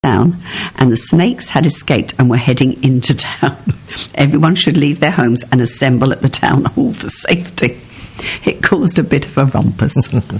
down, and the snakes had escaped and were heading into town. Everyone should leave their homes and assemble at the town hall for safety. It caused a bit of a rumpus.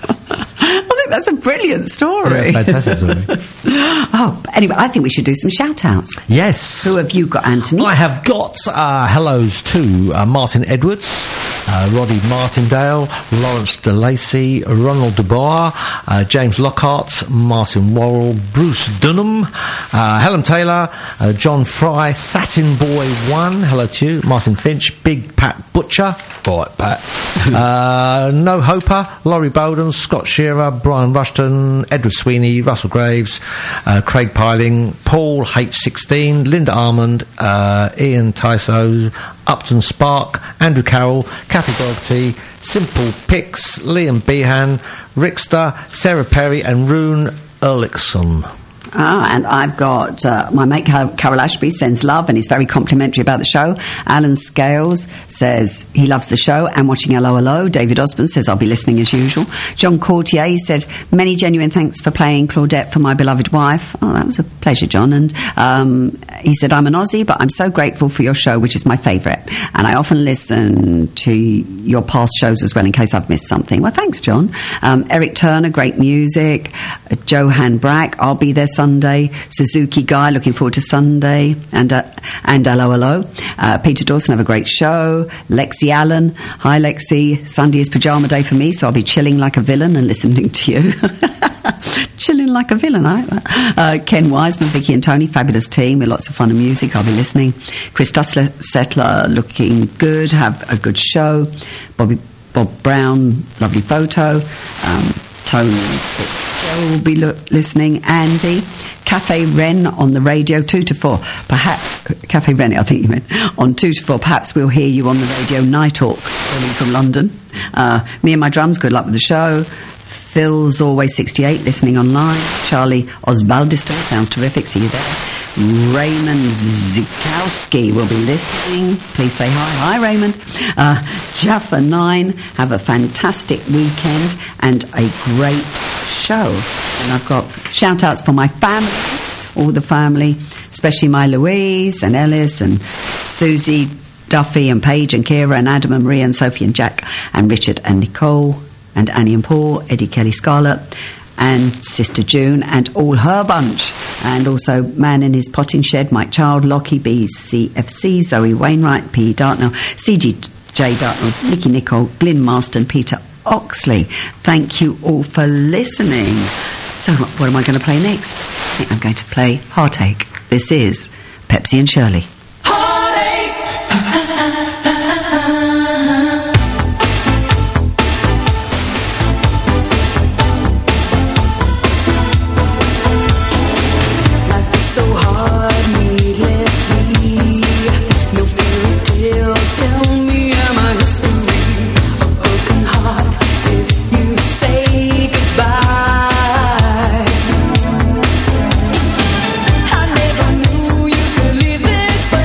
I think that's a brilliant story. Yeah, fantastic story. Oh, anyway, I think we should do some shout-outs. Yes. Who have you got, Anthony? I have got hellos to Martin Edwards, Roddy Martindale, Lawrence De Lacy, Ronald DeBoer, James Lockhart, Martin Worrell, Bruce Dunham, Helen Taylor, John Fry, Satin Boy 1, hello to you, Martin Finch, Big Pat Butcher, all right, Pat, No Hoper, Laurie Bowden, Scott Shearer, Brian Rushton, Edward Sweeney, Russell Graves, Craig Piling, Paul H16, Linda Armand, Ian Tyso, Upton Spark, Andrew Carroll, Kathy Doherty, Simple Pix, Liam Behan, Rickster, Sarah Perry and Rune Erlichson. And I've got my mate Carol Ashby sends love and he's very complimentary about the show. Alan Scales says he loves the show and watching Hello Hello. David Osborne says I'll be listening as usual. John Courtier said many genuine thanks for playing Claudette for my beloved wife. Oh, that was a pleasure, John. And he said I'm an Aussie but I'm so grateful for your show, which is my favourite, and I often listen to your past shows as well in case I've missed something. Well, thanks, John. Eric Turner, great music. Johan Brack, I'll be there Sunday. Suzuki Guy, looking forward to Sunday. And hello, hello. Peter Dawson, have a great show. Lexi Allen, hi Lexi. Sunday is pyjama day for me, so I'll be chilling like a villain and listening to you. Chilling like a villain, I like that. Ken Wiseman, Vicky and Tony, fabulous team with lots of fun and music. I'll be listening. Chris Settler, looking good, have a good show. Bob Brown, lovely photo. Tony Fitzgerald will be listening. Andy, Cafe Wren on the radio 2 to 4. Perhaps Cafe Wren, I think you meant, on 2 to 4. Perhaps we'll hear you on the radio Night Talk, calling from London. Me and my drums, good luck with the show. Phil's always 68, listening online. Charlie Osbaldiston, sounds terrific. See you there. Raymond Zukowski will be listening. Please say hi. Hi, Raymond. Jaffa 9, have a fantastic weekend and a great show. And I've got shout-outs for my family, all the family, especially my Louise and Ellis and Susie, Duffy and Paige and Kira and Adam and Maria and Sophie and Jack and Richard and Nicole and Annie and Paul, Eddie Kelly Scarlett, and Sister June and all her bunch. And also Man in His Potting Shed, Mike Child, Lockie B, CFC, Zoe Wainwright, P. Dartnell, CGJ Dartnell, Nikki Nicole, Glyn Marston, Peter Oxley. Thank you all for listening. So what am I going to play next? I think I'm going to play Heartache. This is Pepsi and Shirley. But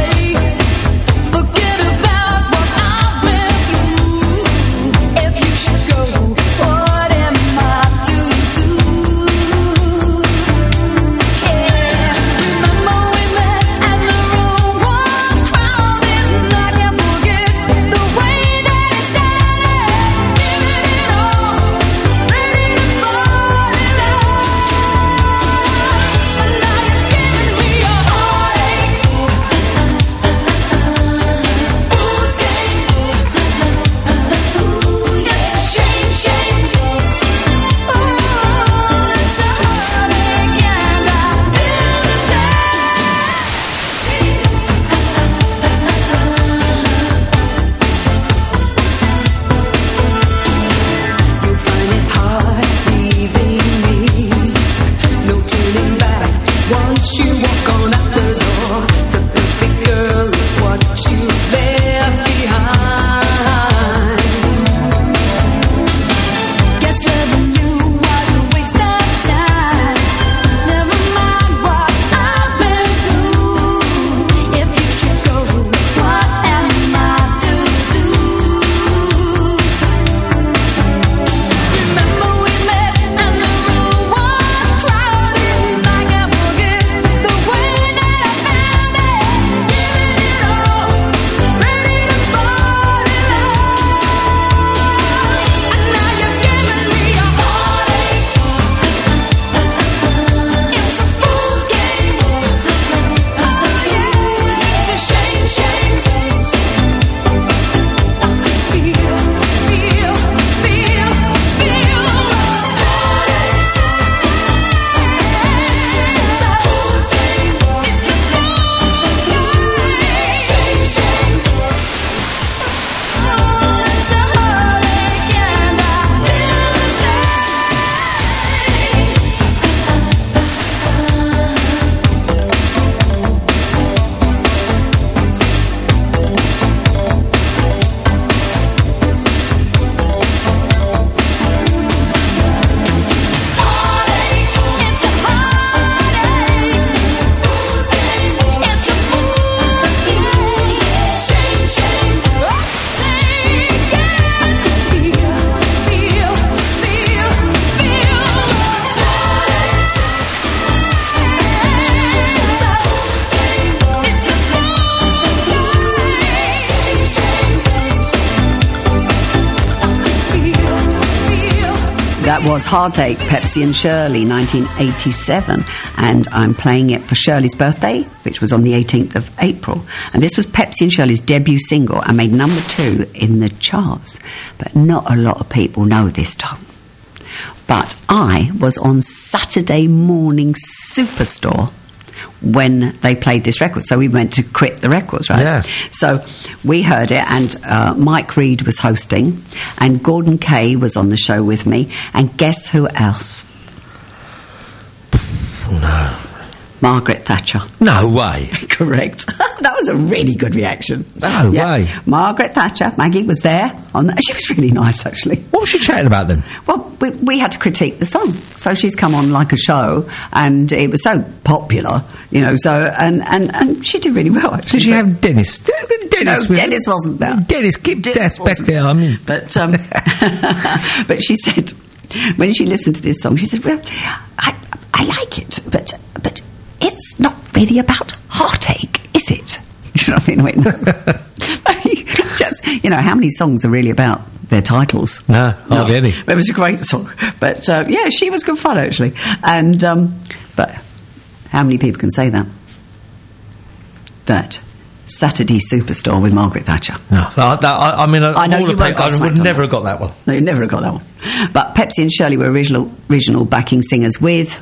was Heartache, Pepsi and Shirley, 1987. And I'm playing it for Shirley's birthday, which was on the 18th of April. And this was Pepsi and Shirley's debut single and made number 2 in the charts. But not a lot of people know this song. But I was on Saturday Morning Superstore when they played this record. So we went to Quit the Records, right? Yeah. So we heard it, and Mike Reed was hosting, and Gordon Kay was on the show with me, and guess who else? No. Margaret Thatcher. No way. Correct. That was a really good reaction. No way. Margaret Thatcher, Maggie was there. She was really nice, actually. What was she chatting about then? Well, we had to critique the song. So she's come on like a show, and it was so popular, you know, so, and she did really well, actually. Did she have Dennis? Dennis, no, Dennis wasn't there. Dennis, keep Dennis back there, I mean. But she said, when she listened to this song, she said, well, I like it, but it's not really about heartache, is it? Do you know what I mean? Just, you know, how many songs are really about their titles? No, hardly any. It was a great song. But, yeah, she was good fun, actually. And, but how many people can say that? That Saturday Superstore with Margaret Thatcher. No, I mean, I know you won't I would never have got that one. No, you never have got that one. But Pepsi and Shirley were original backing singers with...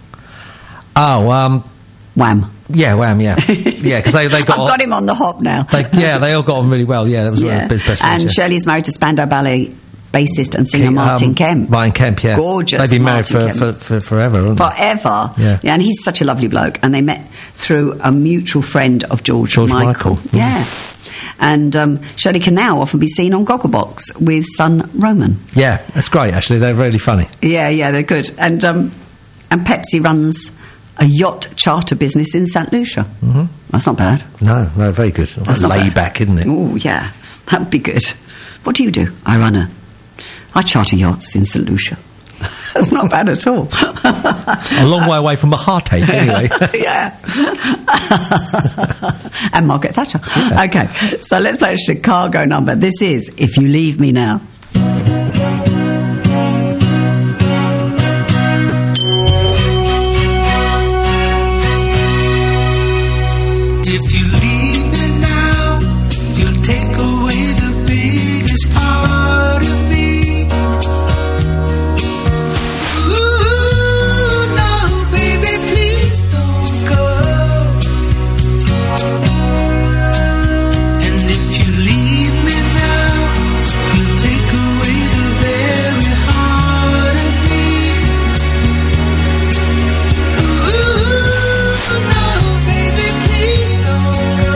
Oh, Wham. Yeah, Wham, yeah. Yeah, because they got... I've got him on the hop now. They all got on really well, yeah. That was one of the best friends. And Shirley's married to Spandau Ballet bassist and singer Martin Kemp. Martin Kemp, yeah. Gorgeous. They've been married for forever, haven't they? Forever. Yeah. And he's such a lovely bloke. And they met through a mutual friend of George Michael. Yeah. And Shirley can now often be seen on Gogglebox with son Roman. Yeah, that's great, actually. They're really funny. Yeah, they're good. And Pepsi runs a yacht charter business in St. Lucia. Mm-hmm. That's not bad. No, very good. That's laid back, isn't it? Oh, yeah. That would be good. What do you do? I charter yachts in St. Lucia. That's not bad at all. A long way away from a heartache, anyway. Yeah. And Margaret Thatcher. Yeah. Okay, so let's play a Chicago number. This is If You Leave Me Now. If you leave me now, you'll take away the biggest part of me. Ooh, no, baby, please don't go. And if you leave me now, you'll take away the very heart of me. Ooh, no, baby, please don't go.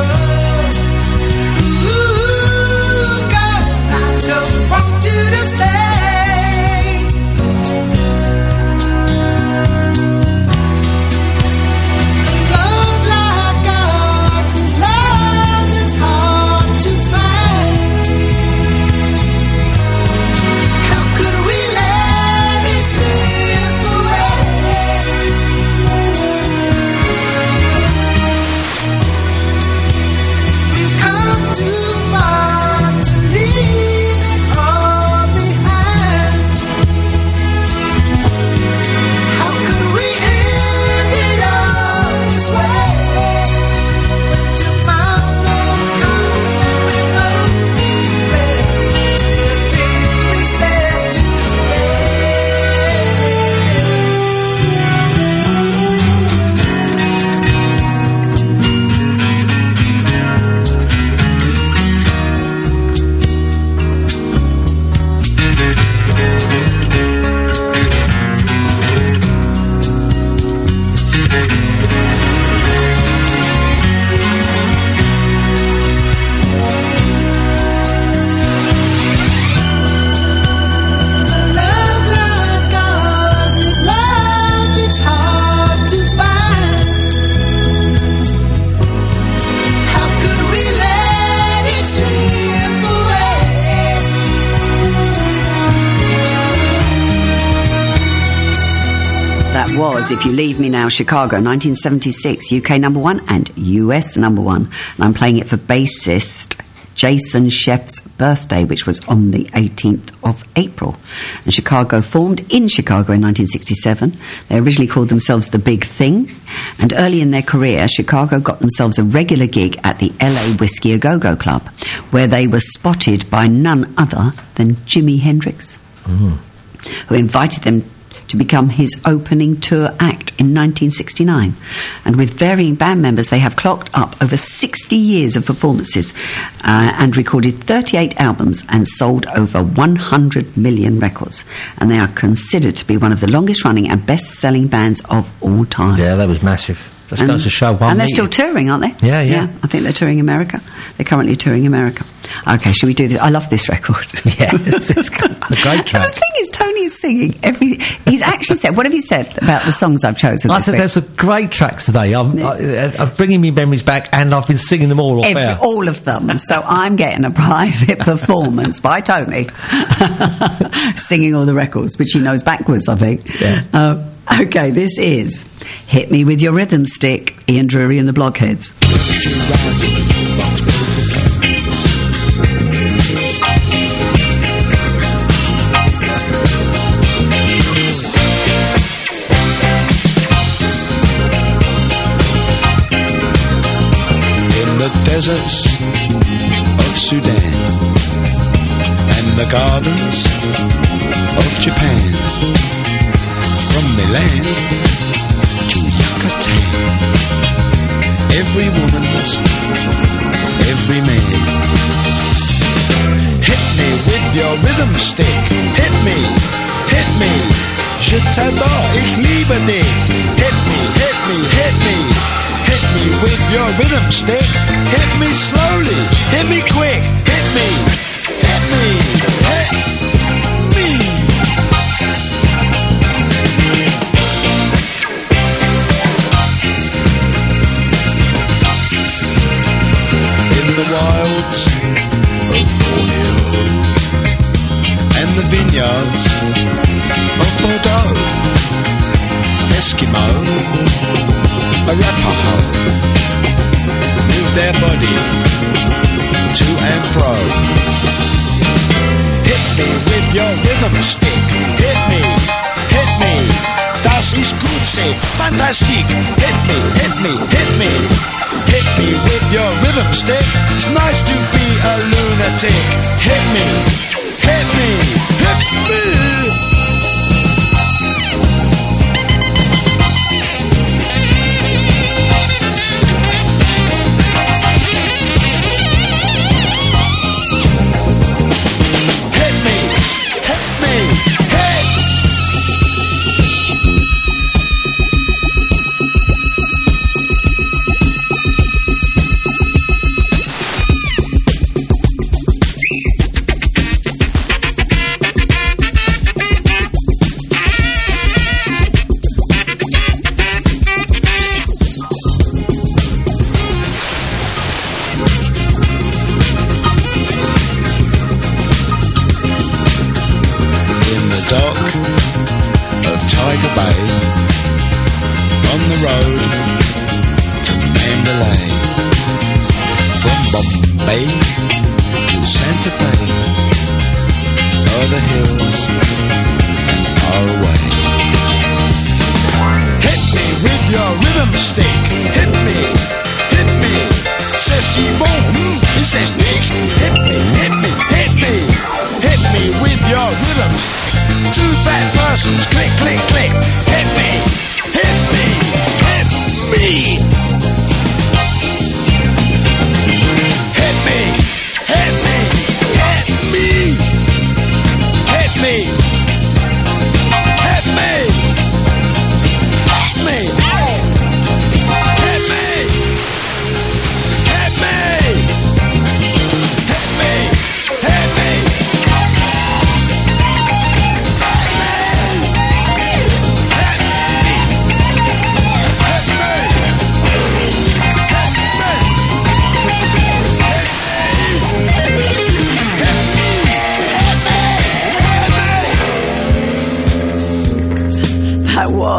Ooh, God, I just want you to stay. Love like ours is love that's hard to find. How could we let it slip away? We've come too far to leave it all behind. How could we end it all this way? When tomorrow comes and we both regret the things we said Love like ours is love that's hard to find. How could we let it slip away? That was If You Leave Me Now, Chicago, 1976, UK number 1 and US number 1. And I'm playing it for bassist Jason Sheff's birthday, which was on the 18th of April. And Chicago formed in Chicago in 1967. They originally called themselves The Big Thing. And early in their career, Chicago got themselves a regular gig at the LA Whiskey A Go-Go Club, where they were spotted by none other than Jimi Hendrix, who invited them to become his opening tour act in 1969. And with varying band members, they have clocked up over 60 years of performances and recorded 38 albums and sold over 100 million records. And they are considered to be one of the longest running and best-selling bands of all time. Yeah, that was massive. That goes to show one And they're meeting. still touring, aren't they? Yeah. I think they're touring America. They're currently touring America. Okay, shall we do this? I love this record. Yeah, it's a great track. And the thing is, Tony is singing every... He's actually said... What have you said about the songs I've chosen I this said week? there's some great tracks today. I'm bringing me memories back, and I've been singing them all off air. All of them. So I'm getting a private performance by Tony singing all the records, which he knows backwards, I think. Yeah. Okay, this is Hit Me With Your Rhythm Stick, Ian Drury and the Blockheads. In the deserts of Sudan and the gardens of Japan, from Milan to Yucatan, every woman's, every man. Hit me with your rhythm stick, hit me, je t'adore, ich liebe dich. Hit me, hit me, hit me, hit me with your rhythm stick, hit me slowly, hit me quick, hit me, hit me, hit me. In the wilds of Borneo and the vineyards of Bordeaux, Eskimo, Arapaho, move their body to and fro. Hit me with your rhythm stick, hit me, das ist gut, say, fantastic. Hit me, hit me, hit me, hit me with your rhythm stick. It's nice to be a lunatic. Hit me, hit me, hit me.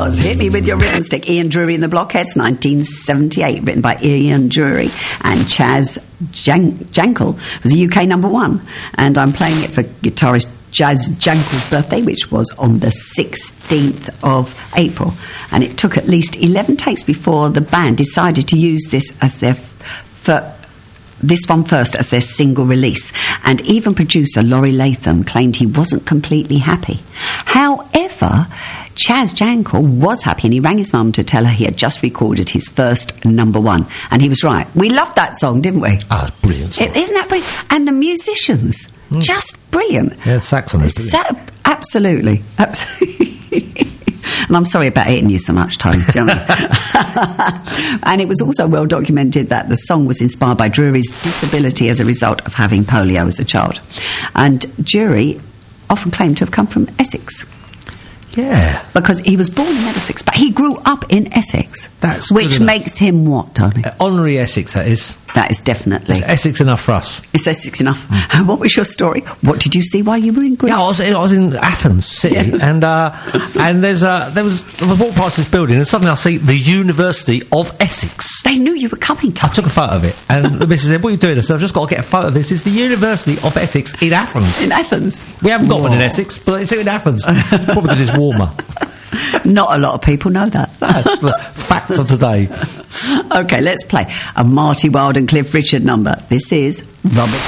was Hit Me With Your Rhythm Stick. Ian Drury and the Blockheads, 1978, written by Ian Drury and Chaz Jankel. It was a UK number 1. And I'm playing it for guitarist Chaz Jankel's birthday, which was on the 16th of April. And it took at least 11 takes before the band decided to use this as their this one first as their single release, and even producer Laurie Latham claimed he wasn't completely happy. However, Chaz Jankel was happy, and he rang his mum to tell her he had just recorded his first number 1, and he was right. We loved that song, didn't we? Ah, it's brilliant song. Isn't that brilliant? And the musicians, just brilliant. Yeah, the saxon is brilliant. Absolutely. And I'm sorry about hitting you so much, Tony. Do you know what I mean? And it was also well documented that the song was inspired by Drury's disability as a result of having polio as a child. And Drury often claimed to have come from Essex. Yeah. Because he was born in Essex, but he grew up in Essex. That's which good enough. makes him what, Tony? Honorary Essex, that is. That is definitely. It's Essex enough for us. It's Essex enough. And what was your story? What did you see while you were in Greece? Yeah, I was in Athens City, and there was walk past this building, and suddenly I see the University of Essex. They knew you were coming, I Tony. took a photo of it, and the missus said, "What are you doing?" I said, "I've just got to get a photo of this. It's the University of Essex in Athens." In Athens. We haven't got one in Essex, but it's in Athens. Probably because it's warmer. Not a lot of people know that. That's the fact of today. Okay, let's play a Marty Wilde and Cliff Richard number. This is Rubber.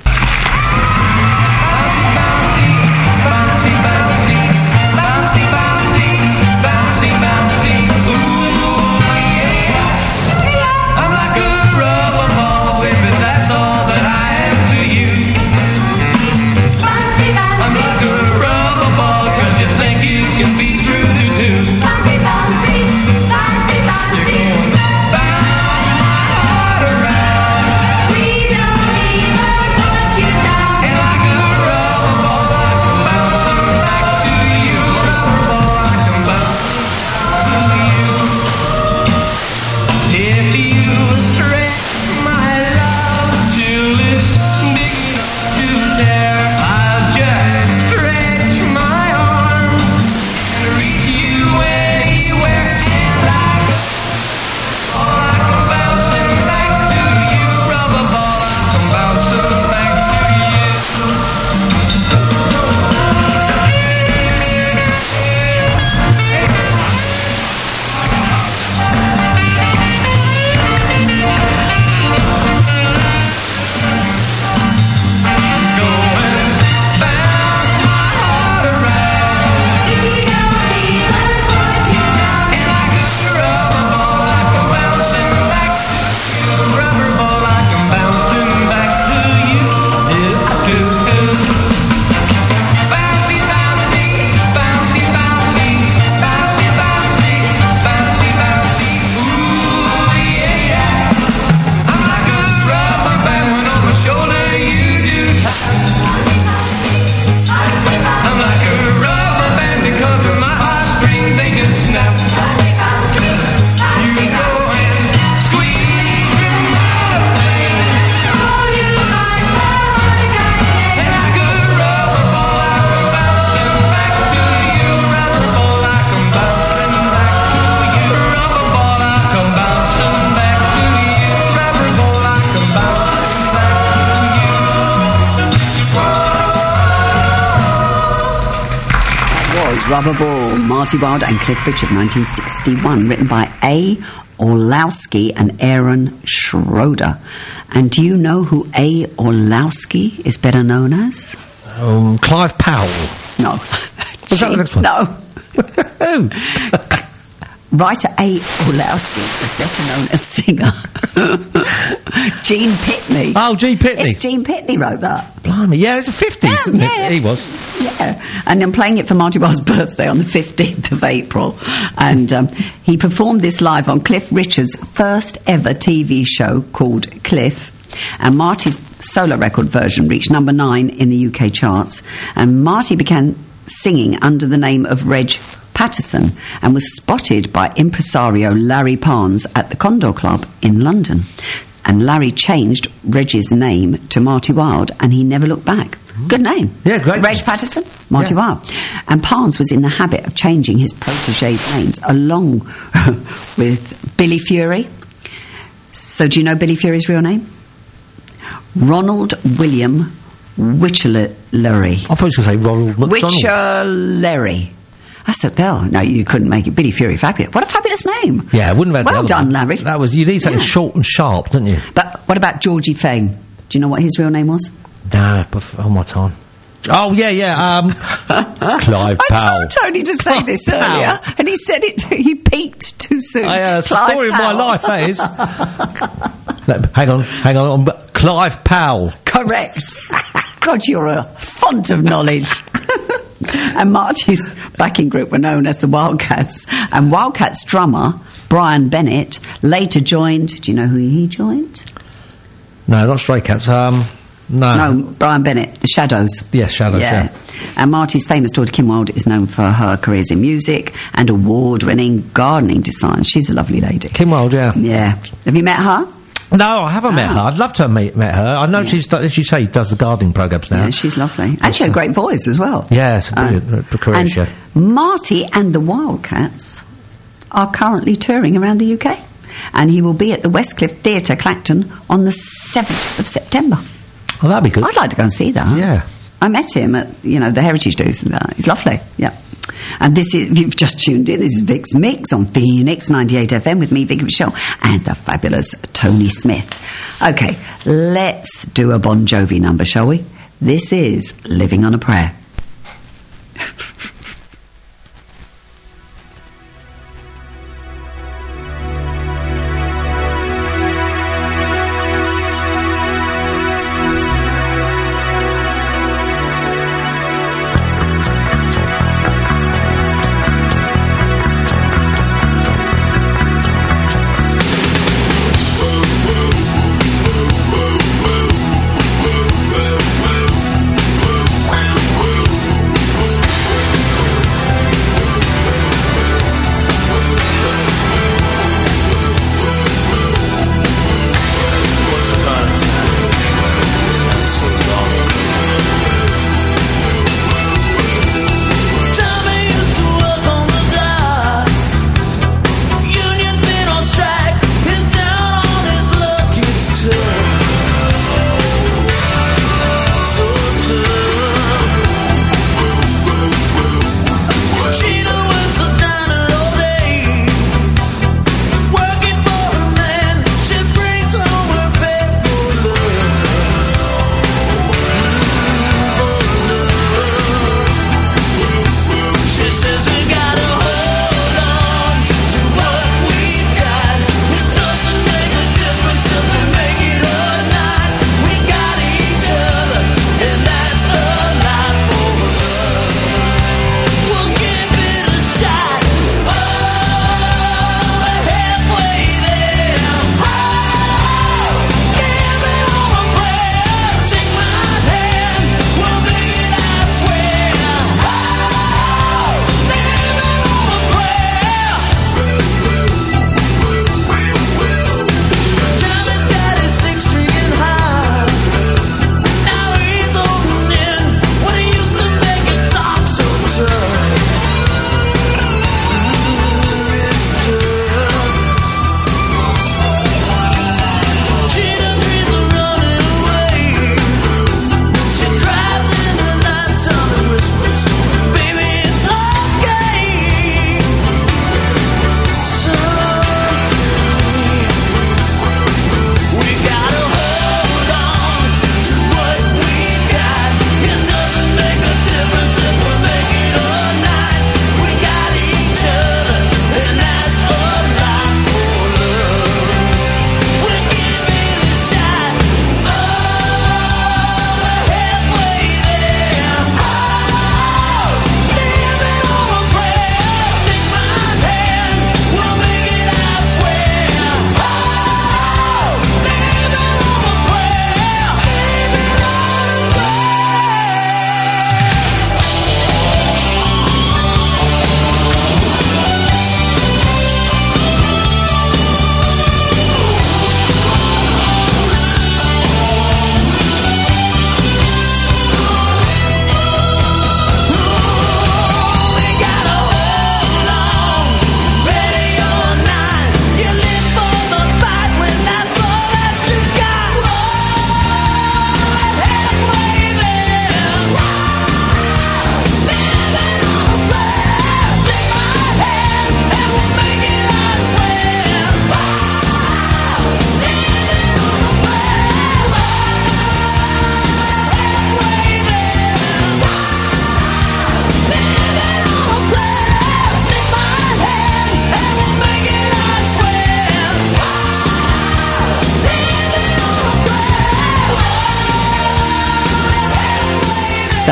Rubberball, Marty Wilde and Cliff Richard, 1961, written by A. Orlowski and Aaron Schroeder. And do you know who A. Orlowski is better known as? Clive Powell. No. Was that the next one? No. Who? Writer A. Orlowski is better known as singer Gene Pitney. Oh, Gene Pitney. It's Gene Pitney wrote that. Blimey, yeah, it's the 50s, isn't it? He was. Yeah, and I'm playing it for Marty Wilde's birthday on the 15th of April. And he performed this live on Cliff Richard's first ever TV show called Cliff. And Marty's solo record version reached number 9 in the UK charts. And Marty began singing under the name of Reg Patterson and was spotted by impresario Larry Parnes at the Condor Club in London. And Larry changed Reg's name to Marty Wilde, and he never looked back. Good name. Yeah, great Reg name. Patterson, Marty Yeah. Wilde. And Parnes was in the habit of changing his protégés' names along with Billy Fury. So do you know Billy Fury's real name? Ronald William Witcherlery. I thought you were going to say Ronald McDonald. Witcherlery. That's it. No, you couldn't make it. Billy Fury, fabulous. What a fabulous name. Yeah, I wouldn't have had the Well other done, one. Larry. That was, you need something Yeah. short and sharp, didn't you? But what about Georgie Fame? Do you know what his real name was? Nah, before my time. Oh, yeah, Clive I Powell. told Tony to say Clive this Powell. earlier, and he said it. He peaked too soon. It's the Clive story of my Powell. life, that is. Hang on. Clive Powell. Correct. God, you're a font of knowledge. And Marty's backing group were known as the Wildcats. And Wildcats drummer Brian Bennett later joined. Do you know who he joined? No, not Stray Cats. No. No, Brian Bennett, the Shadows. Yes, Shadows, yeah. And Marty's famous daughter Kim Wilde is known for her careers in music and award-winning gardening designs. She's a lovely lady. Kim Wilde, yeah. Yeah. Have you met her? No, I haven't met her. I'd love to have met her. I know she's, as you say, does the gardening programmes now. Yeah, she's lovely. And she had a great voice as well. Yeah, it's a brilliant career and she had. Marty and the Wildcats are currently touring around the UK. And he will be at the Westcliff Theatre, Clacton, on the 7th of September. Oh, that'd be good. I'd like to go and see that. Yeah. I met him at, the Heritage Days and that. He's lovely, yeah. And this is, if you've just tuned in, this is Vic's Mix on Phoenix 98 FM with me, Vicky Michelle, and the fabulous Tony Smith. Okay, let's do a Bon Jovi number, shall we? This is Living on a Prayer. Living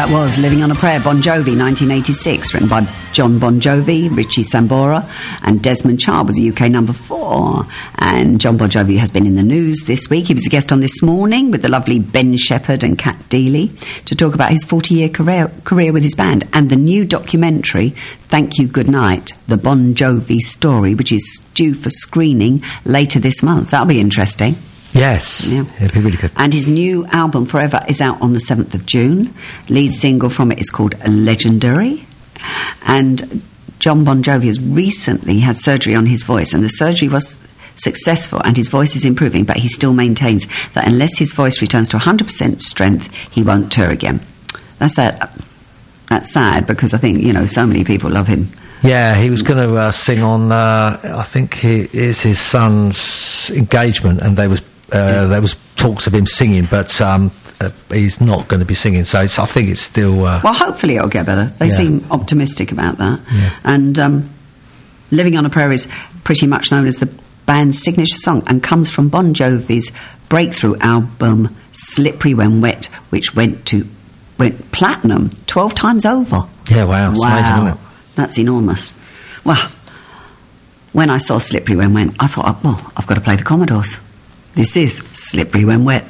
That was Living on a Prayer, Bon Jovi, 1986, written by John Bon Jovi, Richie Sambora, and Desmond Child was a UK number 4. And John Bon Jovi has been in the news this week. He was a guest on This Morning with the lovely Ben Shepherd and Kat Deely to talk about his 40-year career with his band and the new documentary, Thank You, Good Night, The Bon Jovi Story, which is due for screening later this month. That'll be interesting. Yes. Yeah. It'll be really good. And his new album, Forever, is out on the 7th of June. Lead single from it is called Legendary. And John Bon Jovi has recently had surgery on his voice, and the surgery was successful and his voice is improving, but he still maintains that unless his voice returns to 100% strength, he won't tour again. That's sad, because I think, so many people love him. Yeah, he was going to sing on, I think it is his son's engagement, and there was talks of him singing, but he's not going to be singing, so I think it's still... Well, hopefully it'll get better. They seem optimistic about that. Yeah. And Living on a Prayer is pretty much known as the band's signature song and comes from Bon Jovi's breakthrough album, Slippery When Wet, which went platinum 12 times over. Yeah, wow. It's amazing, isn't it? That's enormous. Well, when I saw Slippery When Wet, I thought, I've got to play the Commodores. This is Slippery When Wet.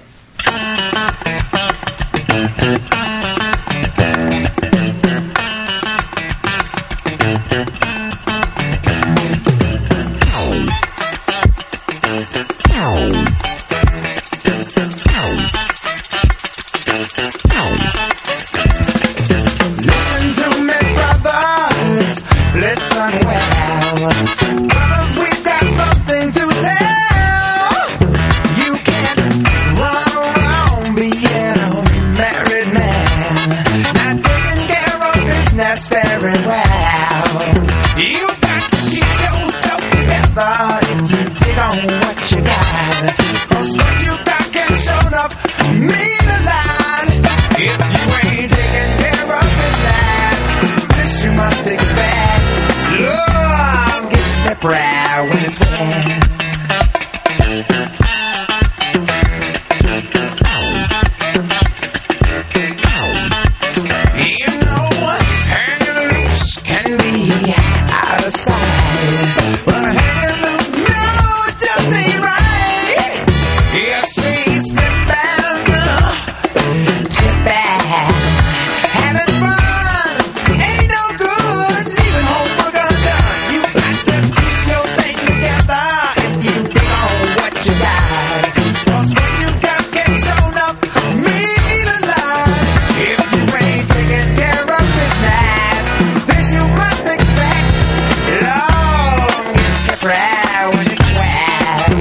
Listen to me, brothers. Listen well. Brothers, we've got something to tell. You can't run around being a married man, not taking care of business very well. You got to keep yourself together if you dig on what you got. 'Cause what you got can show up mean a lot. If you ain't taking care of business, this you must expect. Love gets slippery when it's wet. You know, hanging loose can be out of sight, but hanging loose, no, it just ain't right. You see, slipping, tripping, having fun ain't no good. Leaving home work undone. You got to keep your thing together if you dig on what you got. 'Cause what you got can show up mean a lot. If you ain't taking care of business, this you must expect. Long is slippery when it's wet.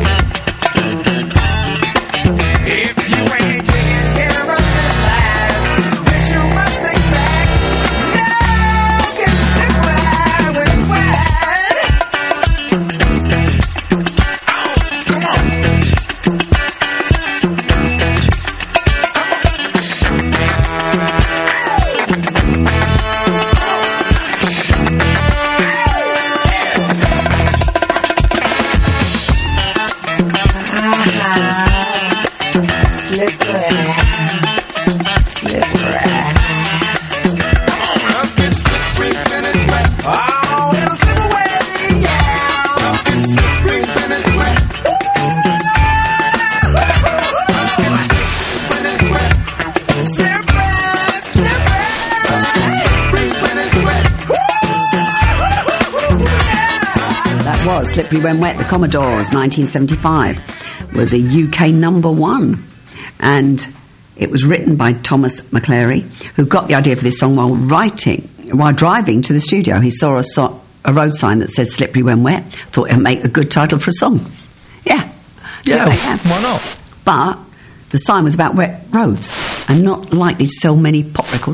If you ain't taking care of business, this you must expect. Long is slippery when it's wet. Oh, come on. That was Slippery When Wet, the Commodores, 1975, was a UK number 1. And it was written by Thomas McClary, who got the idea for this song while driving to the studio. He saw a road sign that said Slippery When Wet, thought it would make a good title for a song. Yeah. Why not? But the sign was about wet roads and not likely to sell many pop records.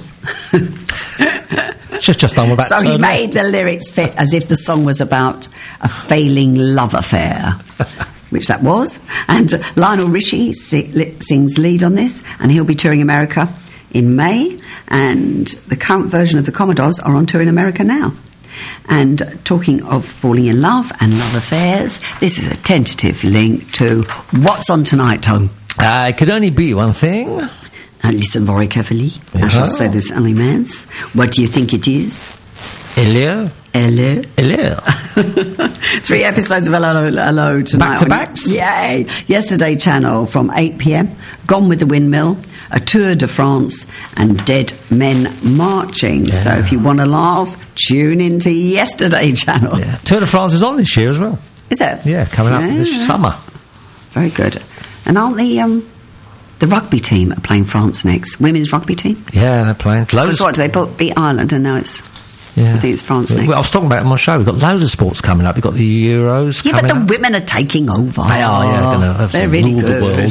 She's just done about So he turn made the lyrics fit as if the song was about a failing love affair, which that was. And Lionel Richie sings lead on this, and he'll be touring America in May. And the current version of the Commodores are on tour in America now. And talking of falling in love and love affairs, this is a tentative link to What's on Tonight, Tom. It could only be one thing. Listen very carefully. I shall say this only once. What do you think it is? Hello. Hello. Hello. 3 episodes of Hello tonight. Back-to-backs? Yay. Yesterday Channel from 8 p.m. Gone with the Windmill, a Tour de France, and Dead Men Marching. Yeah. So if you want to laugh, tune into Yesterday Channel. Yeah. Tour de France is on this year as well. Is it? Yeah, coming up this summer. Very good. And aren't the rugby team are playing France next? Women's rugby team? Yeah, they're playing. Because what, they beat Ireland and now it's... Yeah. I think it's France next. Well, I was talking about it on my show. We've got loads of sports coming up. We've got the Euros Yeah, coming but the up. women are taking over. They are, yeah. They're really rule good.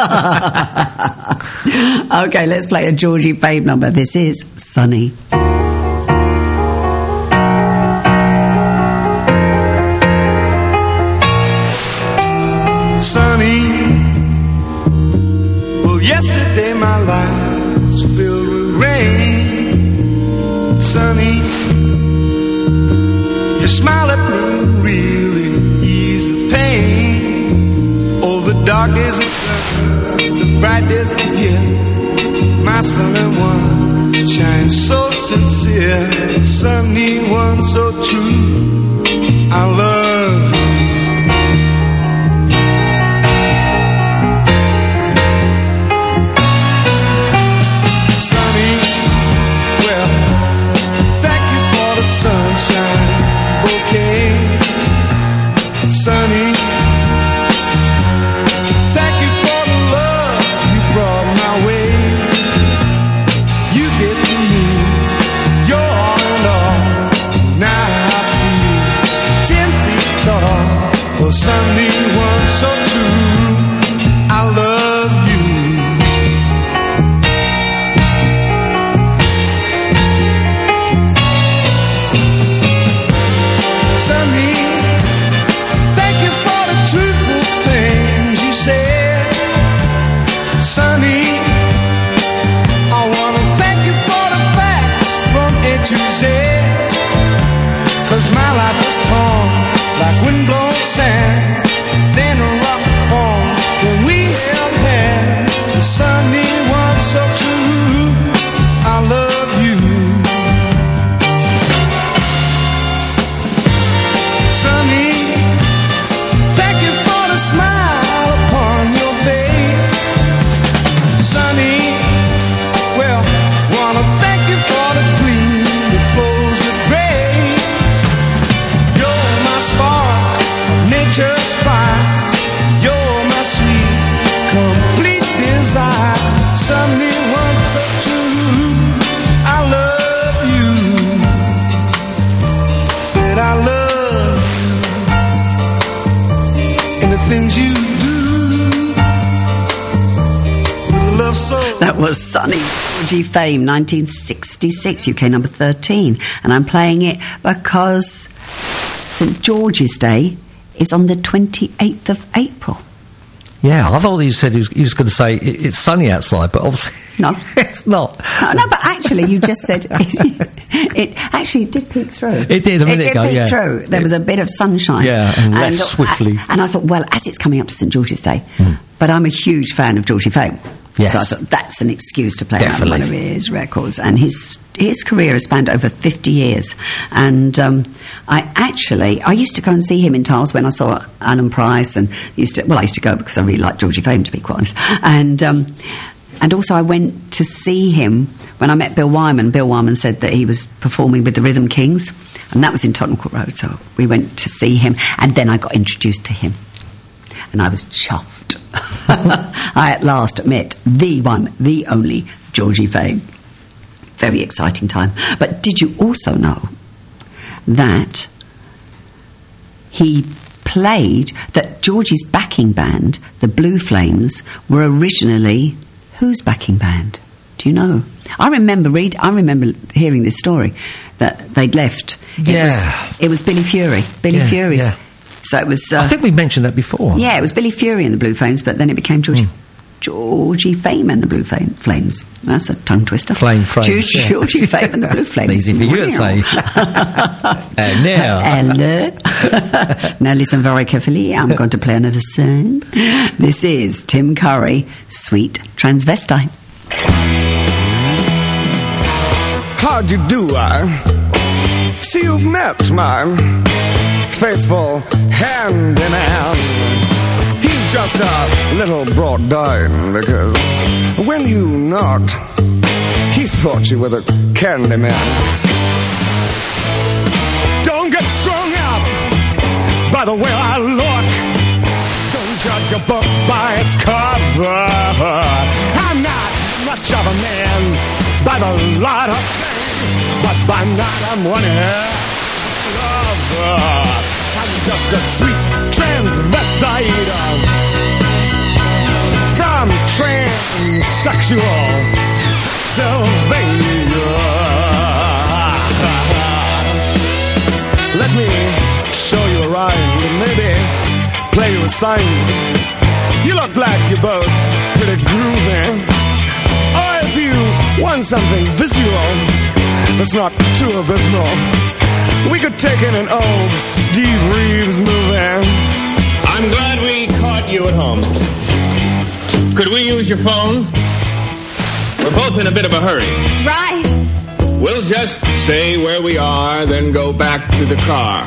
the world. Okay, let's play a Georgie Fame number. This is Sunny. Sunny. Well, yesterday my life was filled with rain. Sunny, you smile at me and really ease the pain. Oh, the dark days are gone, the bright days are here. My sunny one shines so sincere. Sunny one so true. I love you. Sunshine bouquet, Sunny. Thank you for the love you brought my way. You gave to me your all and all. Now I feel 10 feet tall. Oh, Sunny, one so true. I love you. Thank you for the truthful things you said. Sunny, I want to thank you for the facts from A to Z. 'Cause my life was torn like windblown sand. Then a rock formed when we held hands. Sunny, one so true. I love you. Sunny, thank you for the smile upon your face. Sunny, well, wanna thank you for the gleam that flows with grace. You're my spark of nature's fire. You're my sweet, complete desire. Sunny, one so true. I love you. Said I love the things you do. Love so. That was Sunny, Georgie Fame, 1966, UK number 13. And I'm playing it because St George's Day is on the 28th of April. Yeah, I thought you said he was going to say it's sunny outside, but obviously No. it's not. No, but actually you just said it actually did peek through. It did a minute ago, It did peek yeah. through. There was a bit of sunshine. Yeah, and left swiftly. And I thought, well, as it's coming up to St George's Day, but I'm a huge fan of Georgie Fame. Yes. So I thought that's an excuse to play out Definitely. one of his records. And his career has spanned over 50 years. And I used to go and see him in Tiles when I saw Alan Price, and I used to go because I really liked Georgie Fame, to be quite honest. And also I went to see him when I met Bill Wyman. Bill Wyman said that he was performing with the Rhythm Kings, and that was in Tottenham Court Road. So we went to see him, and then I got introduced to him. And I was chuffed. I at last met the one, the only Georgie Fame. Very exciting time. But did you also know that he played, that Georgie's backing band, the Blue Flames, were originally whose backing band? Do you know? I remember hearing this story that they'd left. It was Billy Fury. Billy Fury's. Yeah. So it was. I think we mentioned that before. Yeah, it was Billy Fury and the Blue Flames, but then it became Georgie Fame and the Blue Flames. That's a tongue twister. Georgie Fame and the Blue Flames. Easy for you to say. And now. Now listen very carefully. I'm going to play another song. This is Tim Curry, Sweet Transvestite. how'd you do? I see you've met my faithful handyman. He's just a little brought down because when you knocked, he thought you were the candy man. Don't get strung up by the way I look. Don't judge a book by its cover. I'm not much of a man by the light of fame, but by night I'm one lover. I'm just a sweet transvestite from transsexual Sylvania. Let me show you a rhyme, maybe play you a sign. You look like you're both pretty groovy. Or if you want something visual that's not too abysmal, we could take in an old Steve Reeves movie. I'm glad we caught you at home. Could we use your phone? We're both in a bit of a hurry. Right. We'll just say where we are, then go back to the car.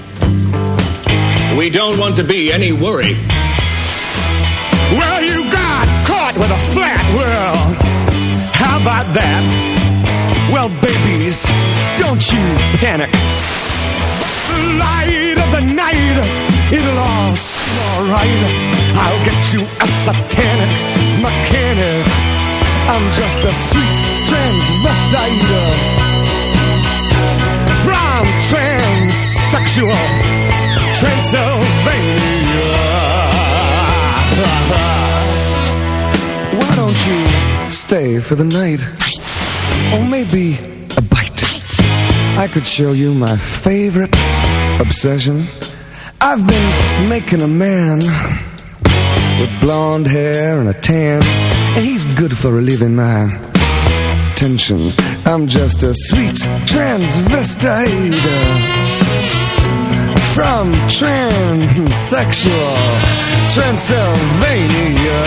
We don't want to be any worry. Well, you got caught with a flat world. How about that? Well, babies, don't you panic. The light of the night, it'll all seem alright. I'll get you a satanic mechanic. I'm just a sweet transvestite from transsexual Transylvania. Why don't you stay for the night? Or maybe a bite. I could show you my favorite obsession. I've been making a man with blonde hair and a tan, and he's good for relieving my tension. I'm just a sweet transvestite from transsexual Transylvania.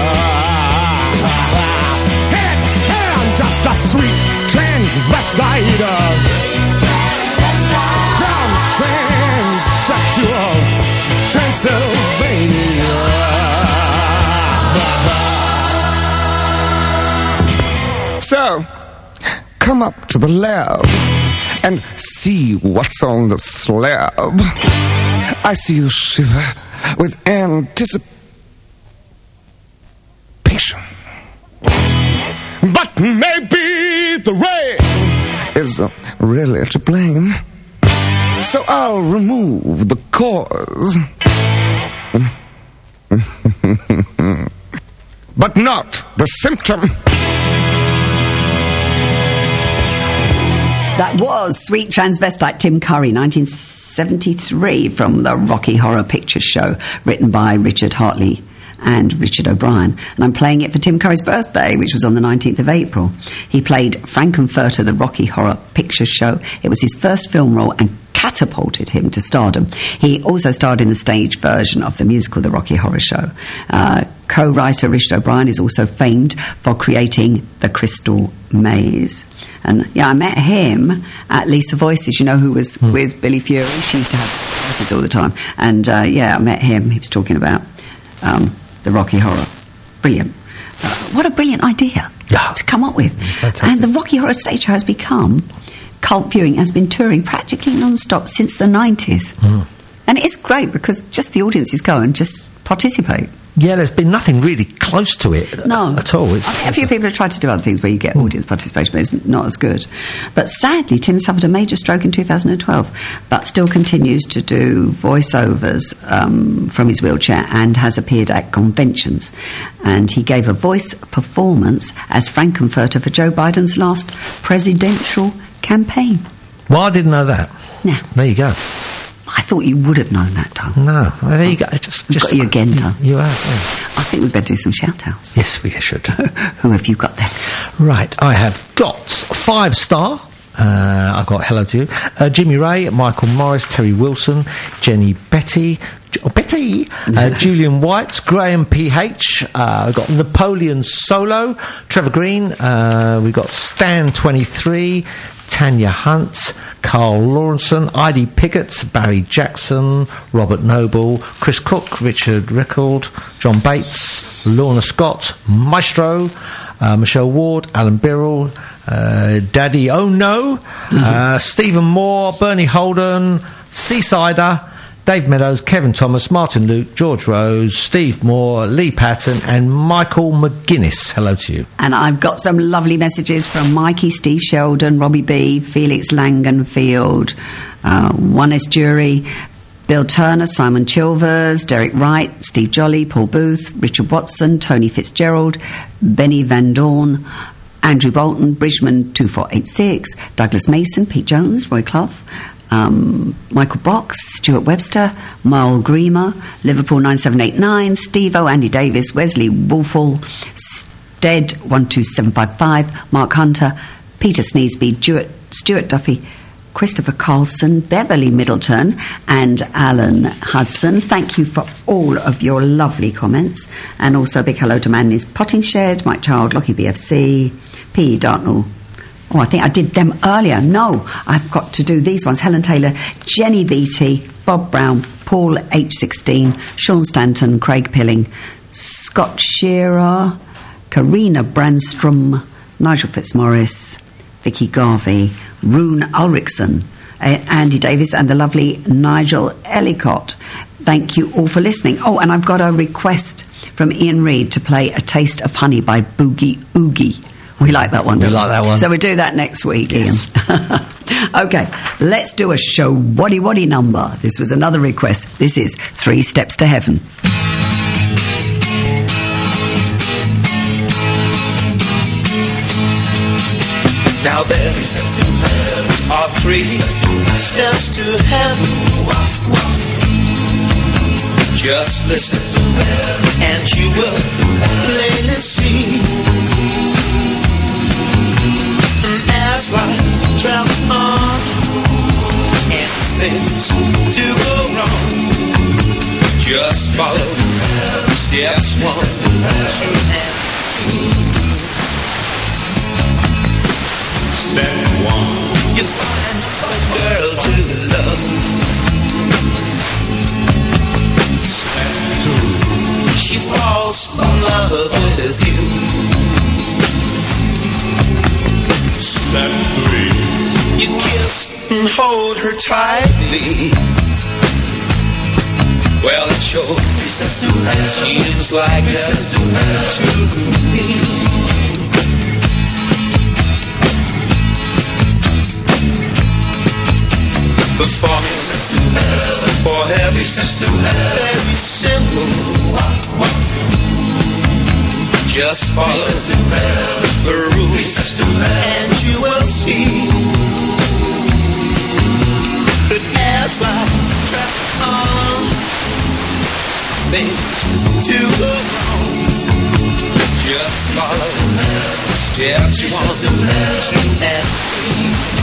Hey, I'm just a sweet transvestite from transsexual Transylvania. So, come up to the lab and see what's on the slab. I see you shiver with anticipation. But maybe the rain is really to blame. So I'll remove the cause. But not the symptom. That was Sweet Transvestite Tim Curry, 1973, from the Rocky Horror Picture Show, written by Richard Hartley and Richard O'Brien. And I'm playing it for Tim Curry's birthday, which was on the 19th of April. He played Frankenfurter, the Rocky Horror Picture Show. It was his first film role and catapulted him to stardom. He also starred in the stage version of the musical The Rocky Horror Show. Co-writer Richard O'Brien is also famed for creating The Crystal Maze. And yeah, I met him at Lisa Voices, you know, who was with Billy Fury. She used to have parties all the time. And yeah, I met him. He was talking about the Rocky Horror. Brilliant. What a brilliant idea to come up with. Fantastic. And the Rocky Horror Stage Show has become cult viewing, has been touring practically non-stop since the 90s. And it's great because just the audiences go and just participate. Yeah, there's been nothing really close to it No. at all. I think a few people have tried to do other things where you get audience participation, but it's not as good. But sadly, Tim suffered a major stroke in 2012, but still continues to do voiceovers from his wheelchair and has appeared at conventions. And he gave a voice performance as Frankenfurter for Joe Biden's last presidential campaign. Well, I didn't know that. Now, There you go. I thought you would have known that, Tom. No, well, there you go. Just got you again, Tom. You have, I think we'd better do some shout-outs. yeah. Yes, we should. Who have you got there? Right, I have got 5-star. I've got hello to you. Jimmy Ray, Michael Morris, Terry Wilson, Jenny Betty, Betty, Julian White, Graham PH, we've got Napoleon Solo, Trevor Green, we've got Stan 23, Tanya Hunt, Carl Lawrenson, Idie Piggott, Barry Jackson, Robert Noble, Chris Cook, Richard Rickard, John Bates, Lorna Scott, Maestro, Michelle Ward, Alan Birrell, Daddy Oh No, Stephen Moore, Bernie Holden, Seasider, Dave Meadows, Kevin Thomas, Martin Luke, George Rose, Steve Moore, Lee Patton and Michael McGuinness. Hello to you. And I've got some lovely messages from Mikey, Steve Sheldon, Robbie B, Felix Langenfield, 1S Jury, Bill Turner, Simon Chilvers, Derek Wright, Steve Jolly, Paul Booth, Richard Watson, Tony Fitzgerald, Benny Van Dorn, Andrew Bolton, Bridgman 2486, Douglas Mason, Pete Jones, Roy Clough, Michael Box, Stuart Webster, Marl Greamer, Liverpool 9789, Steve-O, Andy Davis, Wesley Wolfall, Stead 12755, Mark Hunter, Peter Sneesby, Stuart Duffy, Christopher Carlson, Beverly Middleton and Alan Hudson. Thank you for all of your lovely comments. And also a big hello to Manly's Potting Shed, Mike Child, Lockie BFC, P. Dartnell. Oh, I think I did them earlier. No, I've got to do these ones. Helen Taylor, Jenny Beattie, Bob Brown, Paul H16, Sean Stanton, Craig Pilling, Scott Shearer, Karina Brandstrom, Nigel Fitzmaurice, Vicky Garvey, Rune Ulrichson, Andy Davis and the lovely Nigel Ellicott. Thank you all for listening. Oh, and I've got a request from Ian Reid to play A Taste of Honey by Boogie Oogie. We like that one, don't we? We like that one. So we'll do that next week, yes. Ian. Okay, let's do a show Waddy Waddy number. This was another request. This is 3 Steps to Heaven. Now there are 3 steps to heaven. Just listen and you will plainly see. As life travels on and things do go wrong, just follow steps 1, 2, and 3. Step 1, you find a girl to love. Step 2, she falls in love with you. Step 3, you kiss and hold her tightly. Well, it sure seems like that to me. The formula for heaven's very simple. Just follow the rules and you will see that as life travels on, things do go wrong. Just follow steps 1, 2, and 3.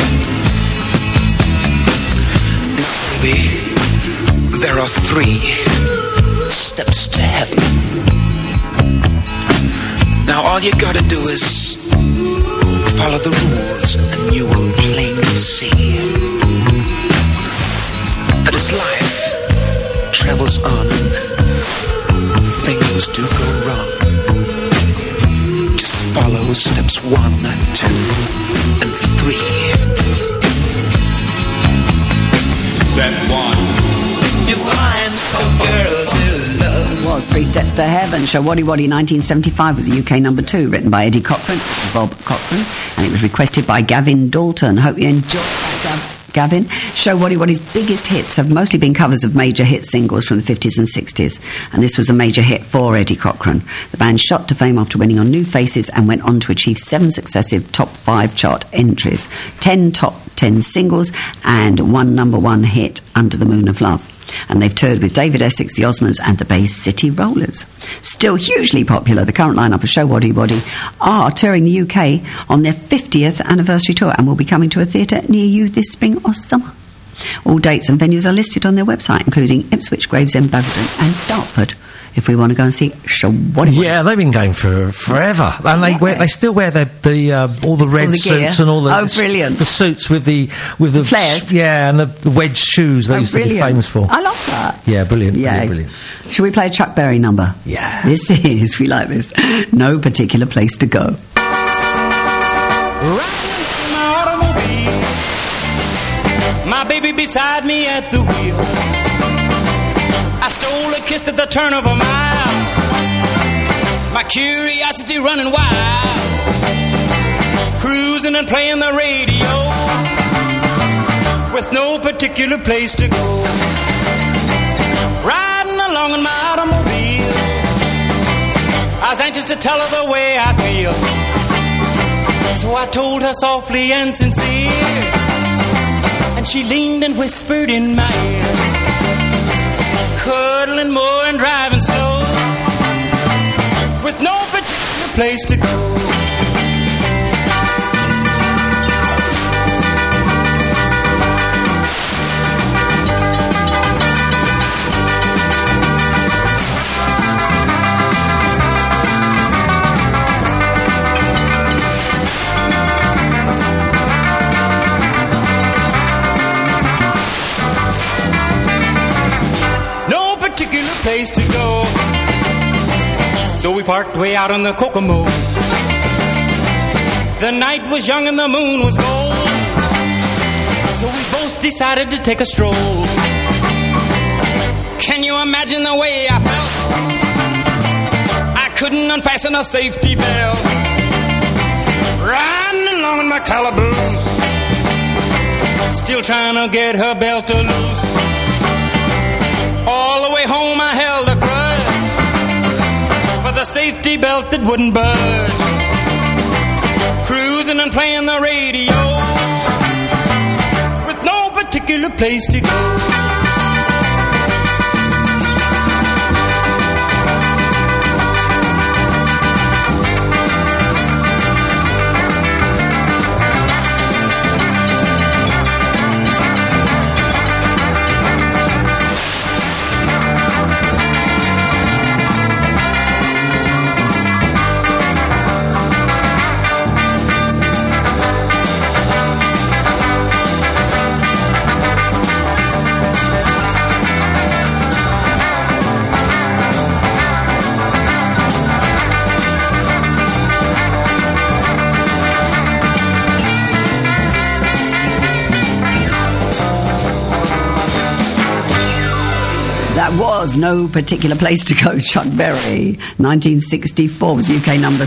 There are 3 steps to heaven. Now all you gotta do is follow the rules and you will plainly see that as life travels on, things do go wrong. Just follow steps 1, 2, and 3. Step 1, you find a girl to love. It was 3 Steps to Heaven. Show Waddy Waddy 1975 was a UK number 2, written by Eddie Cochran, Bob Cochran, and it was requested by Gavin Dalton. Hope you enjoyed that, Gavin. Show Waddy Waddy's biggest hits have mostly been covers of major hit singles from the 50s and 60s, and this was a major hit for Eddie Cochran. The band shot to fame after winning on New Faces and went on to achieve 7 successive top 5 chart entries, 10 top 10 singles, and 1 number 1 hit, Under the Moon of Love. And they've toured with David Essex, the Osmonds and the Bay City Rollers. Still hugely popular, the current lineup of Show Waddy Waddy are touring the UK on their 50th anniversary tour and will be coming to a theatre near you this spring or summer. All dates and venues are listed on their website, including Ipswich, Gravesend, Basildon and Dartford, if we want to go and see Showaddywaddy. Yeah, they've been going for forever, and they still wear all the red All the gear. suits and all the Brilliant. the suits with the flares. yeah, and the wedge shoes they used to be Brilliant. famous for. I love that. Yeah, brilliant. Yeah. Brilliant. Shall we play a Chuck Berry number? Yeah. This is, we like this, No Particular Place to Go. Riding in my automobile, my baby beside me at the wheel. I stole a kiss at the turn of a mile, my curiosity running wild, cruising and playing the radio, with no particular place to go. Riding along in my automobile, I was anxious to tell her the way I feel. So I told her softly and sincere, and she leaned and whispered in my ear, cuddling more and driving slow, with no particular place to go. Place to go. So we parked way out on the Kokomo. The night was young and the moon was gold, so we both decided to take a stroll. Can you imagine the way I felt? I couldn't unfasten a safety belt, riding along in my calaboose, still trying to get her belt to loose. All the way home I held a grudge for the safety belt that wouldn't budge, cruising and playing the radio, with no particular place to go. That was No Particular Place to Go, Chuck Berry. 1964 was UK number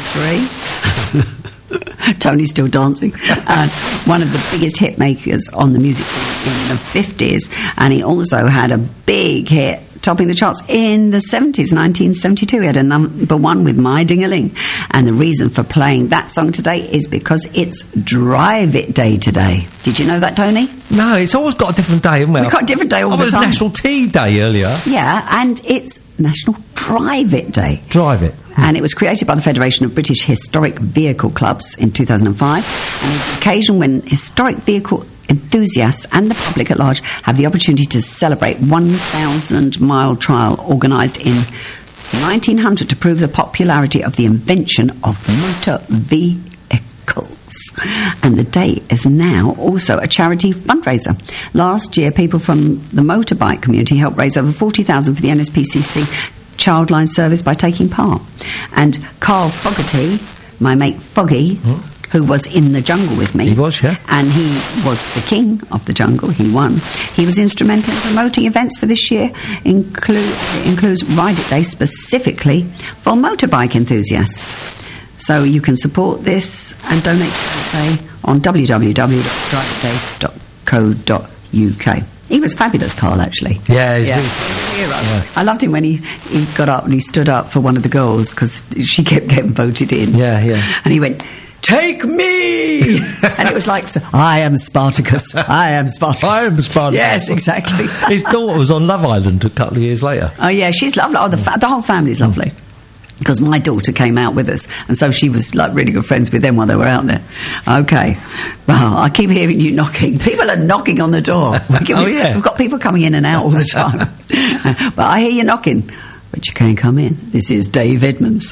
3. Tony's still dancing. One of the biggest hit makers on the music scene in the 50s. And he also had a big hit topping the charts in the 70s, 1972. He had a number 1 with My Ding-a-Ling. And the reason for playing that song today is because it's Drive It Day today. Did you know that, Tony? No, it's always got a different day, haven't we? We've got a different day all it the was time. National Tea Day earlier. Yeah, and it's National Drive It Day. Drive it. And it was created by the Federation of British Historic Vehicle Clubs in 2005. And it's an occasion when historic vehicle enthusiasts and the public at large have the opportunity to celebrate 1,000-mile trial organised in 1900 to prove the popularity of the invention of motor vehicles. And the day is now also a charity fundraiser. Last year, people from the motorbike community helped raise over $40,000 for the NSPCC Childline Service by taking part. And Carl Fogarty, my mate Foggy, who was in the jungle with me. He was, yeah. And he was the king of the jungle. He won. He was instrumental in promoting events for this year. Includes Ride It Day specifically for motorbike enthusiasts. So you can support this and donate today on www.driveitday.co.uk. He was fabulous, Carl, actually. Yeah, he's Yeah. really- Hero. I loved him when he got up and he stood up for one of the girls because she kept getting voted in. Yeah, yeah. And he went, "Take me!" And it was like, "I am Spartacus. I am Spartacus. I am Spartacus. Yes, exactly. His daughter was on Love Island a couple of years later. Oh, yeah, she's lovely. Oh, the whole family's lovely. because my daughter came out with us, and so she was like really good friends with them while they were out there. Okay. Well, I keep hearing you knocking. People are knocking on the door. Oh, yeah. We've got people coming in and out all the time. But I hear you knocking, but you can't come in. This is Dave Edmonds.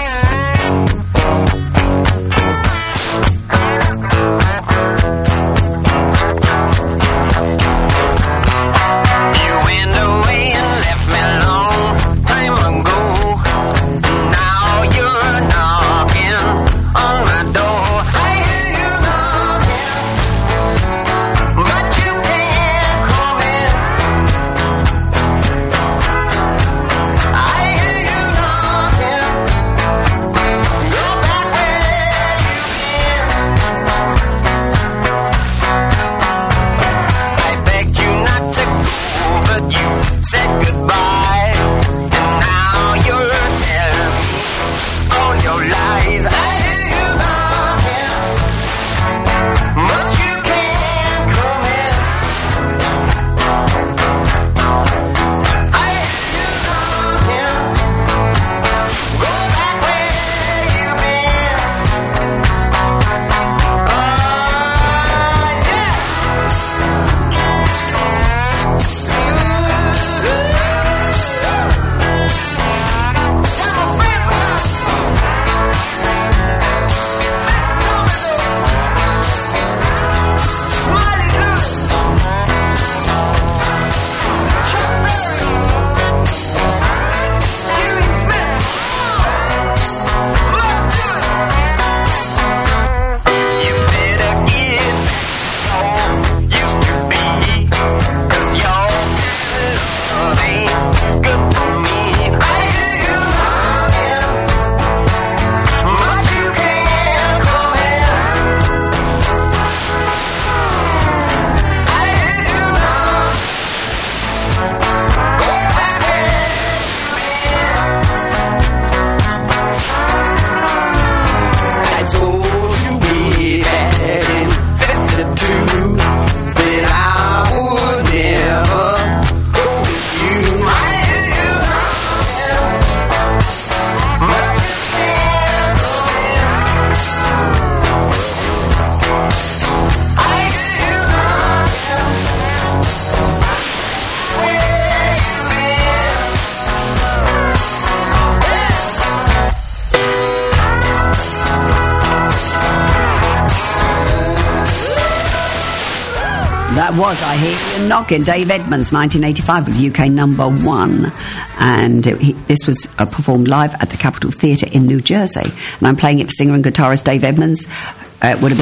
That was I Hear You Knocking. Dave Edmonds, 1985, was UK #1. And this was performed live at the Capitol Theatre in New Jersey. And I'm playing it for singer and guitarist Dave Edmonds. It would have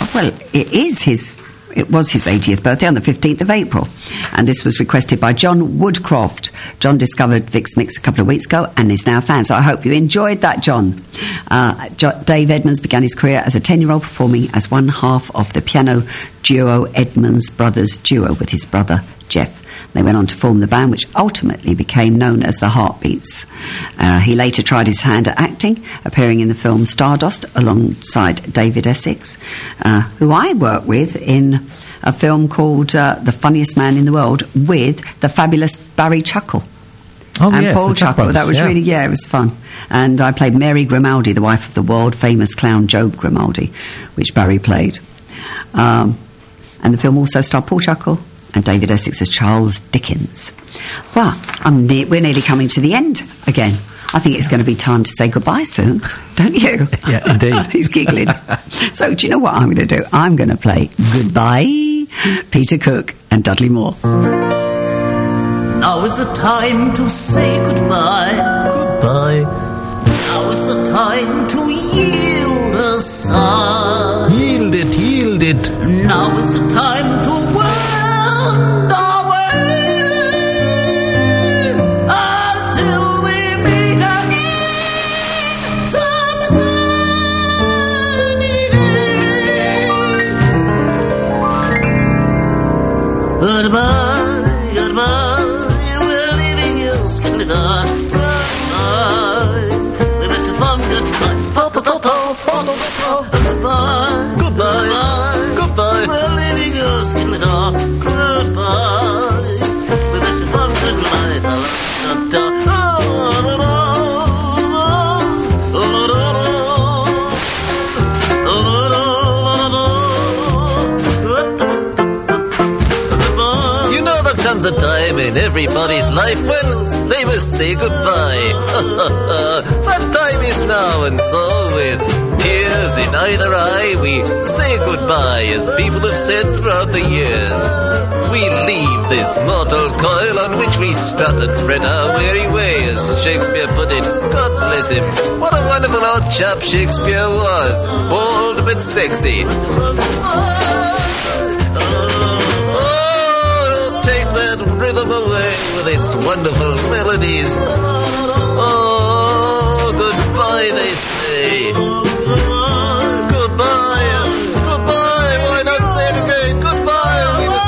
been it was his 80th birthday on the 15th of April. And this was requested by John Woodcroft. John discovered Vic's Mix a couple of weeks ago and is now a fan. So I hope you enjoyed that, John. Dave Edmonds began his career as a 10-year-old performing as one half of the piano duo Edmonds Brothers Duo with his brother Jeff. They went on to form the band, which ultimately became known as the Heartbeats. He later tried his hand at acting, appearing in the film Stardust alongside David Essex, who I worked with in a film called The Funniest Man in the World with the fabulous Barry Chuckle. Oh, and yes, Paul the Chuck Chuckle. Brothers, That was really, it was fun. And I played Mary Grimaldi, the wife of the world-famous clown Joe Grimaldi, which Barry played. And the film also starred Paul Chuckle and David Essex as Charles Dickens. Well, we're nearly coming to the end again. I think it's going to be time to say goodbye soon, don't you? Yeah, indeed. He's giggling. So do you know what I'm going to do? I'm going to play Goodbye, Peter Cook and Dudley Moore. Now is the time to say goodbye. Goodbye. Now is the time to yield a sigh. Yield it, yield it. Now is the time to wend our way until we meet again some sunny day. Goodbye, goodbye, we're leaving you, Skeletor. Goodbye, we wish you fun. Goodbye, goodbye, goodbye, goodbye, goodbye. We're leaving in everybody's life when they must say goodbye. That time is now, and so with tears in either eye, we say goodbye as people have said throughout the years. We leave this mortal coil on which we strut and fret our weary way, as Shakespeare put it. God bless him. What a wonderful old chap Shakespeare was. Bold but sexy. Take that rhythm away with its wonderful melodies. Oh, goodbye, they say. Goodbye, goodbye. Why not say it again? Goodbye. We must.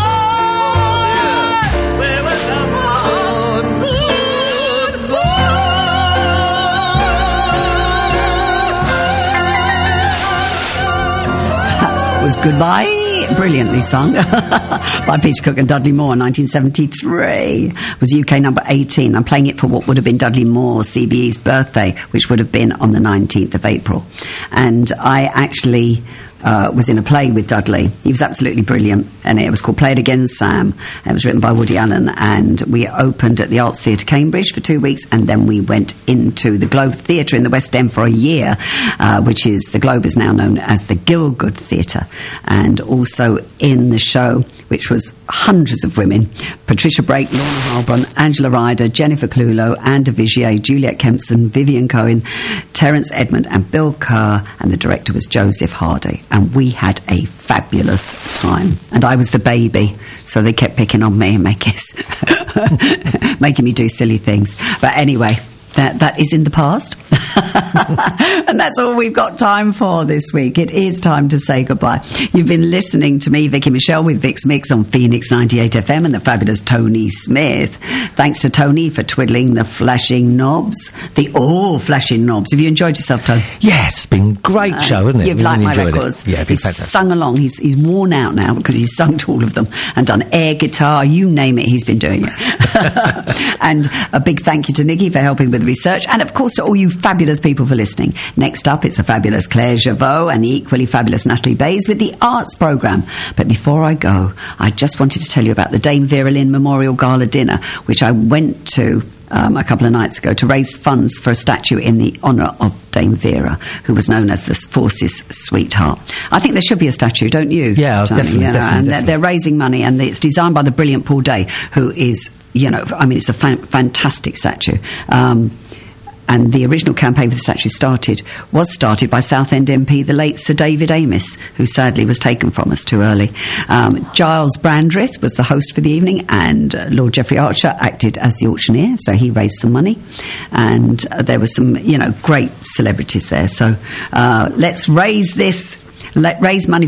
Was Goodbye. Brilliantly sung by Peter Cook and Dudley Moore in 1973. It was UK number 18. I'm playing it for what would have been Dudley Moore's CBE's birthday, which would have been on the 19th of April. And I actually was in a play with Dudley. He was absolutely brilliant, and it was called Play It Again, Sam. It was written by Woody Allen, and we opened at the Arts Theatre Cambridge for 2 weeks, and then we went into the Globe Theatre in the West End for a year, which is, the Globe is now known as the Gielgud Theatre. And also in the show, which was hundreds of women, Patricia Brake, Lorna Heilbron, Angela Ryder, Jennifer Clulo, Anne de Vigier, Juliet Kempson, Vivian Cohen, Terence Edmond and Bill Kerr, and the director was Joseph Hardy. And we had a fabulous time. And I was the baby, so they kept picking on me and making me do silly things. But anyway, that is in the past. And that's all we've got time for this week. It is time to say goodbye. You've been listening to me, Vicky Michelle, with Vic's Mix on Phoenix 98 FM and the fabulous Tony Smith. Thanks to Tony for twiddling the flashing knobs. The flashing knobs. Have you enjoyed yourself, Tony? Yes, it's been a great show, hasn't it? You've liked my records. Yeah, it's been fantastic. He's sung along. He's worn out now because he's sung to all of them and done air guitar, you name it, he's been doing it. And a big thank you to Nikki for helping with the research, and of course to all you fabulous people for listening. Next up, it's the fabulous Claire Javot and the equally fabulous Natalie Bays with the Arts Programme. But before I go, I just wanted to tell you about the Dame Vera Lynn Memorial Gala Dinner, which I went to a couple of nights ago to raise funds for a statue in the honour of Dame Vera, who was known as the Forces sweetheart. I think there should be a statue, don't you? Yeah, Tony? definitely. And they're raising money, and it's designed by the brilliant Paul Day, who is, it's a fantastic statue. And the original campaign for the statue was started by Southend MP, the late Sir David Amis, who sadly was taken from us too early. Giles Brandreth was the host for the evening, and Lord Geoffrey Archer acted as the auctioneer, so he raised some money. And there were some, great celebrities there. So let's raise money